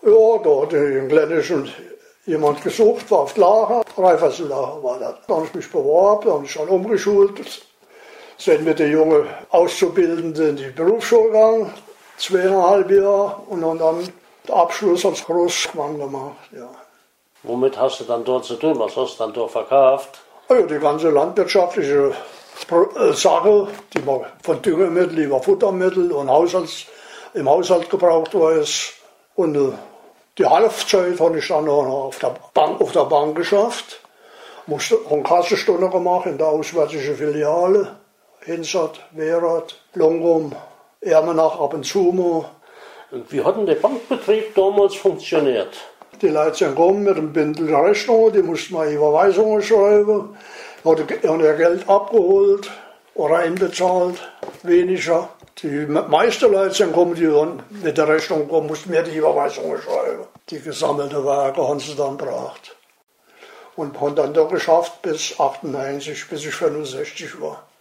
Ja, da hat in Glennischen jemand gesucht, war auf die Lager, Raiffeisenlager war das. Da habe ich mich beworben, da habe ich schon umgeschult. Sind mit den jungen Auszubildenden in die Berufsschule gegangen, 2,5 Jahre, und dann den Abschluss als Großmann gemacht. Ja. Womit hast du dann dort zu tun? Was hast du dann dort verkauft? Also die ganze landwirtschaftliche Sache, die man von Düngemittel über Futtermittel und im Haushalt gebraucht ist. Und die Halbzeit habe ich dann noch auf der Bank geschafft. Musste eine Kassenstunde gemacht in der auswärtigen Filiale. Hinsat, Werath, Longum, Ermenach ab und zu mal. Und wie hat denn der Bankbetrieb damals funktioniert? Die Leute sind gekommen mit einem Bündel Rechnungen, die mussten mal Überweisungen schreiben. Haben ihr Geld abgeholt oder einbezahlt, weniger. Die meisten Leute sind gekommen, die dann mit der Rechnung kommen, mussten mir die Überweisungen schreiben. Die gesammelte Werke haben sie dann gebracht. Und haben dann da geschafft bis 98, bis ich 65 war.